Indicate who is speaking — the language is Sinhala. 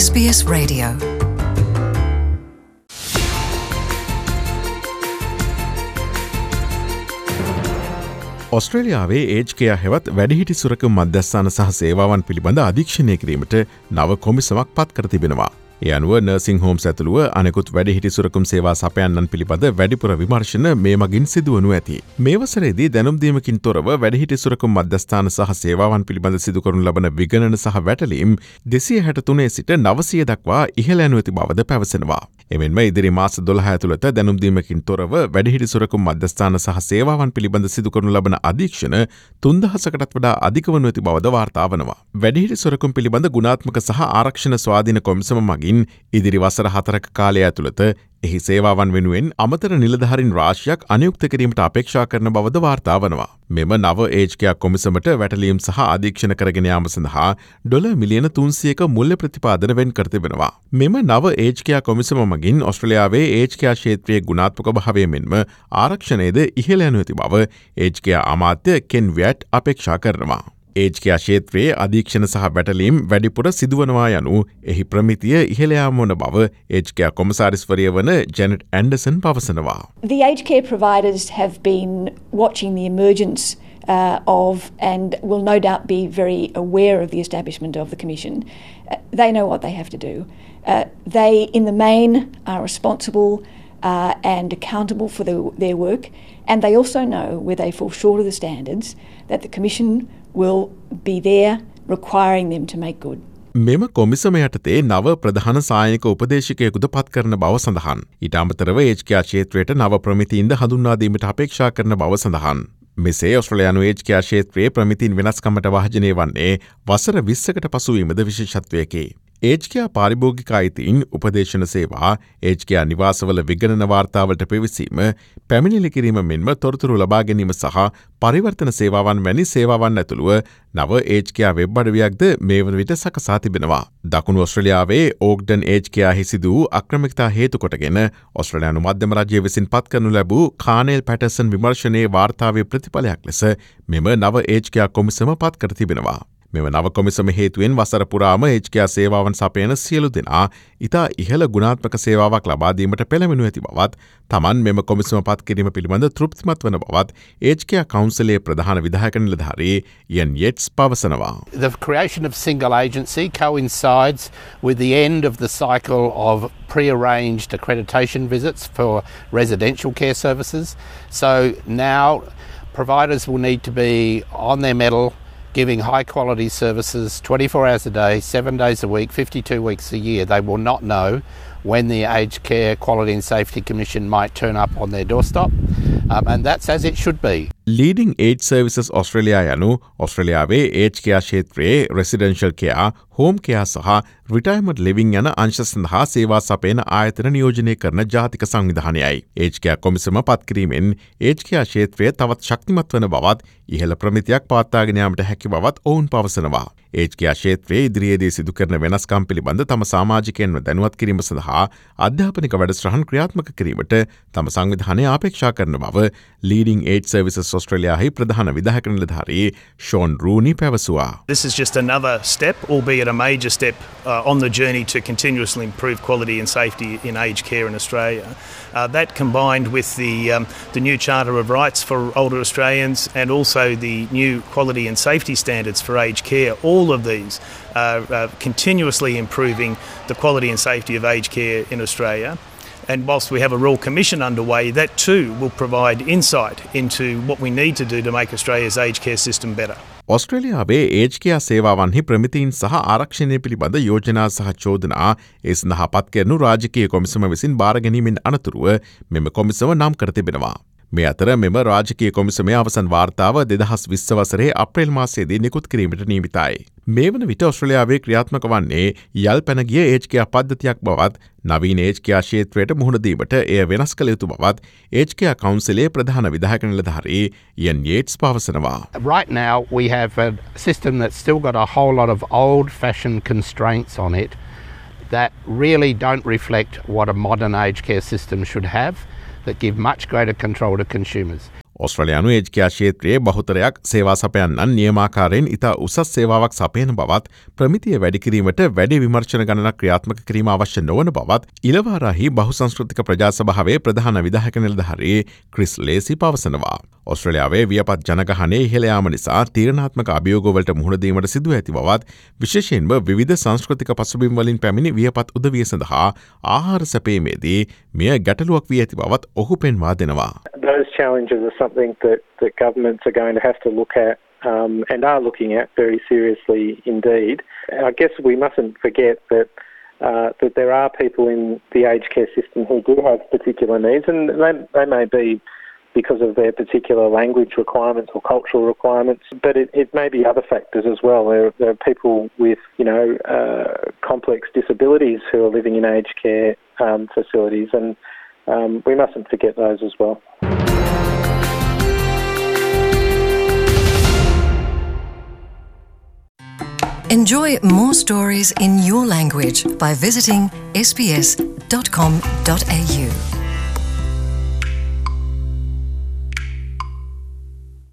Speaker 1: SBS Radio.
Speaker 2: ඔස්ට්‍රේලියාවේ ඒජ්කයා හෙවත් වැඩිහිටි සුරකම් මධ්‍යස්ථාන සහ සේවාවන් පිළිබඳ අධීක්ෂණය කිරීමට නව කොමිසමක් පත් කර තිබෙනවා. ඒ අනුව නර්සිං හෝම්ස් ඇතුළුව අනෙකුත් වැඩිහිටි සුරකුම් සේවා සපයන්නන් පිළිබඳ වැඩිපුර විමර්ශන මේ මගින් සිදුවනු ඇති. මේ වසරේදී දැනුම් දීමකින් තොරව වැඩිහිටි සුරකුම් මධ්‍යස්ථාන සහ සේවාවන් පිළිබඳ සිදු කරනු ලබන විගණන සහ වැටලීම් 263 සිට 900 දක්වා ඉහළ යනු ඇති බවද පැවසෙනවා. එමෙන්ම ඉදිරි මාස 12 ඇතුළත දැනුම් දීමකින් තොරව වැඩිහිටි සුරකුම් මධ්‍යස්ථාන සහ සේවාවන් පිළිබඳ සිදු කරනු ලබන අධීක්ෂණ 3000කටත් වඩා අධික වනු ඇති බවද වාර්තා වනවා. වැඩිහිටි සුරකුම් පිළිබඳ ගුණාත්මක සහ ආරක්ෂණ ස්වාධීන කොමිසම මගින් ඉදිරි වසර 4ක කාලය ඇතුළත එහි සේවාවන් වෙනුවෙන් අමතර නිලධාරීන් රාශියක් අනියුක්ත කිරීමට අපේක්ෂා කරන බවද වාර්තා වනවා. මෙම නව ඒජ්කයා කොමිසමට වැටලීම් සහ අධීක්ෂණ කරගෙන යාම සඳහා ඩොලර් මිලියන 300ක මුල්‍ය ප්‍රතිපාදන වෙන් කර තිබෙනවා. මෙම නව ඒජ්කයා කොමිසම මගින් ඔස්ට්‍රේලියාවේ ඒජ්කයා ක්ෂේත්‍රයේ ගුණාත්මක භාවය මෙන්ම ආරක්ෂණයද ඉහළ යනු ඇති බව ඒජ්කයා අමාත්‍ය කෙන් වැට් අපේක්ෂා කරනවා. ඒජ්කයා ක්ෂේත්‍රයේ අධීක්ෂණ සහ වැටලීම් වැඩිපුර සිදුවනවා යනු එහි ප්‍රමිතිය ඉහළ යාම වන බව ඒජ්කයා කොමසාරිස්වරිය වන ජැනට් ඇන්ඩර්සන් පවසනවා.
Speaker 3: The aged care providers have been watching the emergence of and will no doubt be very aware of the establishment of the Commission. They know what they have to do. They, in the main, are responsible and accountable for their work, and they also know where they fall short of the standards that the Commission will be there requiring them to make good.
Speaker 2: මෙම කොමිසම යටතේ නව ප්‍රධාන සායනික උපදේශකයෙකුද පත් කරන බව සඳහන්. ඊට අමතරව ඒජ්කයා ක්ෂේත්‍රයට නව ප්‍රමිතීන්ද හඳුන්වා දීමට අපේක්ෂා කරන බව සඳහන්. මෙසේ ඔස්ට්‍රේලියානු ඒජ්කයා ක්ෂේත්‍රයේ ප්‍රමිතීන් වෙනස්කමට වාජනය වන්නේ වසර 20කට පසුවීමද විශේෂත්වයකි. ඒජ්කයා පාරිභෝගික අයිතීන් උපදේශන සේවා ඒජ්කයා නිවාසවල විගණන වාර්තාවලට පිවිසීම පැමිණිලි කිරීම මෙන්ම තොරතුරු ලබා ගැනීම සහ පරිවර්තන සේවාවන් වැනි සේවාවන් ඇතුළුව නව ඒජ්කයා වෙබ් අඩවියක්ද මේ වන විට සකසා තිබෙනවා. දකුණු ඔස්ට්‍රේලියාවේ ඕග්ඩන් ඒජ්කයාහි සිදු වූ අක්‍රමිකතා හේතු කොටගෙන ඔස්ට්‍රේලියානු මධ්‍යම රජය විසින් පත් කරනු ලැබූ කානෙල් පැටර්සන් විමර්ශනයේ වාර්තාවේ ප්‍රතිඵලයක් ලෙස මෙම නව ඒජ්කයා කොමිසම පත් කර තිබෙනවා. මෙම නව කොමිසම හේතුවෙන් වසර පුරාම ඒජ්කයා සේවාවන් සපයන සියලු දෙනා ඉතා ඉහළ ගුණාත්මක සේවාවක් ලබා දීමට පෙළඹෙනු ඇති බවත් තමන් මෙම කොමිසම පත් කිරීම පිළිබඳ තෘප්තිමත් වන බවත් ඒජ්කයා කවුන්සිලේ ප්‍රධාන විධායක නිලධාරී ඉයන් යෙට්ස් පවසනවා.
Speaker 4: The creation of single agency coincides with the end of the cycle of pre-arranged accreditation visits for residential care services. So now providers will need to be on their mettle, giving high quality services 24 hours a day, 7 days a week, 52 weeks a year. They will not know when the Aged Care Quality and Safety Commission might turn up on their doorstep. And that's as it should be.
Speaker 2: Leading Age Services Australia යනු ඔස්ට්‍රේලියාවේ ඒජ්කයා ක්ෂේත්‍රයේ රෙසිඩෙන්ෂල් කෙයා, හෝම් කෙයා සහ රිටයර්මන්ට් ලිවිං යන අංශ සඳහා සේවා සපයන ආයතන නියෝජනය කරන ජාතික සංවිධානයයි. ඒජ්කයා කොමිසම පත් කිරීමෙන් ඒජ්කයා ක්ෂේත්‍රය තවත් ශක්තිමත් වන බවත් ඉහළ ප්‍රමිතියක් පවත්වාගෙන යාමට හැකි බවත් ඔවුන් පවසනවා. ඒජ්කයා ක්ෂේත්‍රයේ ඉදිරියේදී සිදු කරන වෙනස්කම් පිළිබඳ තම සමාජිකයන්ව දැනුවත් කිරීම සඳහා අධ්‍යාපනික වැඩසටහන් ක්‍රියාත්මක කිරීමට තම සංවිධානය අපේක්ෂා කරන බව Leading Age Services Australiaහි ප්‍රධාන විධායක නිලධාරී ෂෝන් රූනි පැවසුවා.
Speaker 5: This is just another step, albeit a major step, on the journey to continuously improve quality and safety in aged care in Australia. That combined with the new Charter of Rights for older Australians and also the new quality and safety standards for aged care, all of these are continuously improving the quality and safety of aged care in Australia. And whilst we have a Royal Commission underway, that too will provide insight into what we need to do to make Australia's aged care system better.
Speaker 2: ඔස්ට්‍රේලියාවේ ඒජ්කයා සේවාවන්හි ප්‍රමිතීන් සහ ආරක්ෂණය පිළිබඳ යෝජනා සහ චෝදනා ඒ සඳහා පත් කරනු රාජකීය කොමිසම විසින් බාර ගැනීමෙන් අනතුරුව මෙම කොමිසම නම් කර තිබෙනවා. මේ අතර මෙම රාජකීය කොමිසමේ අවසන් වාර්තාව 2020 වසරේ අප්‍රේල් මාසයේදී නිකුත් කිරීමට නියමිතයි. මේ වන විට ඔස්ට්‍රේලියාවේ ක්‍රියාත්මක වන්නේ යල් පැන ගිය ඒජ්කයා පද්ධතියක් බවත් නවීන ඒජ්කයා ක්ෂේත්‍රයට මුහුණ දීමට එය වෙනස් කළ යුතු බවත් ඒජ්කයා කවුන්සිලේ ප්‍රධාන විධායක නිලධාරී ඉයන් යේට්ස් පවසනවා.
Speaker 4: Right now we have a system that's still got a whole lot of old-fashioned constraints on it that really don't reflect what a modern aged care system should have, that give much greater control to consumers.
Speaker 2: ඔස්ට්‍රලයානු ඒජ්කයා ක්ෂේත්‍රයේ බහුතරයක් සේවා සපයන්නන් නියමාකාරයෙන් ඉතා උසස් සේවාවක් සපයන බවත් ප්‍රමිතිය වැඩිකිරීමට වැඩි විමර්ශන ගණනක් ක්‍රියාත්මක කිරීම අවශ්‍ය නොවන බවත් ඉලවාරාහි බහුසංස්කෘතික ප්‍රජාසභාවේ ප්‍රධාන විධායක නිලධාරී ක්‍රිස් ලේසි පවසනවා. ඔස්ට්‍රලියාවේ වියපත් ජනගහනය ඉහළ යාම නිසා තීරණාත්මක අභියෝගවලට මුහුණ දීමට සිදුව ඇති බවත් විශේෂයෙන්ම විවිධ සංස්කෘතික පසුබිම් වලින් පැමිණි වියපත් උදවිය සඳහා ආහාර සැපීමේදී මෙය ගැටලුවක් වී ඇති බවත් ඔහු පෙන්වා දෙනවා.
Speaker 1: Those challenges are something that governments are going to have to look at and are looking at very seriously indeed. I guess we mustn't forget that that there are people in the aged care system who do have particular needs, and they may be because of their particular language requirements or cultural requirements, but it may be other factors as well. There are people with, complex disabilities who are living in aged care facilities, and we mustn't forget those as well.
Speaker 6: Enjoy more stories in your language by visiting sbs.com.au.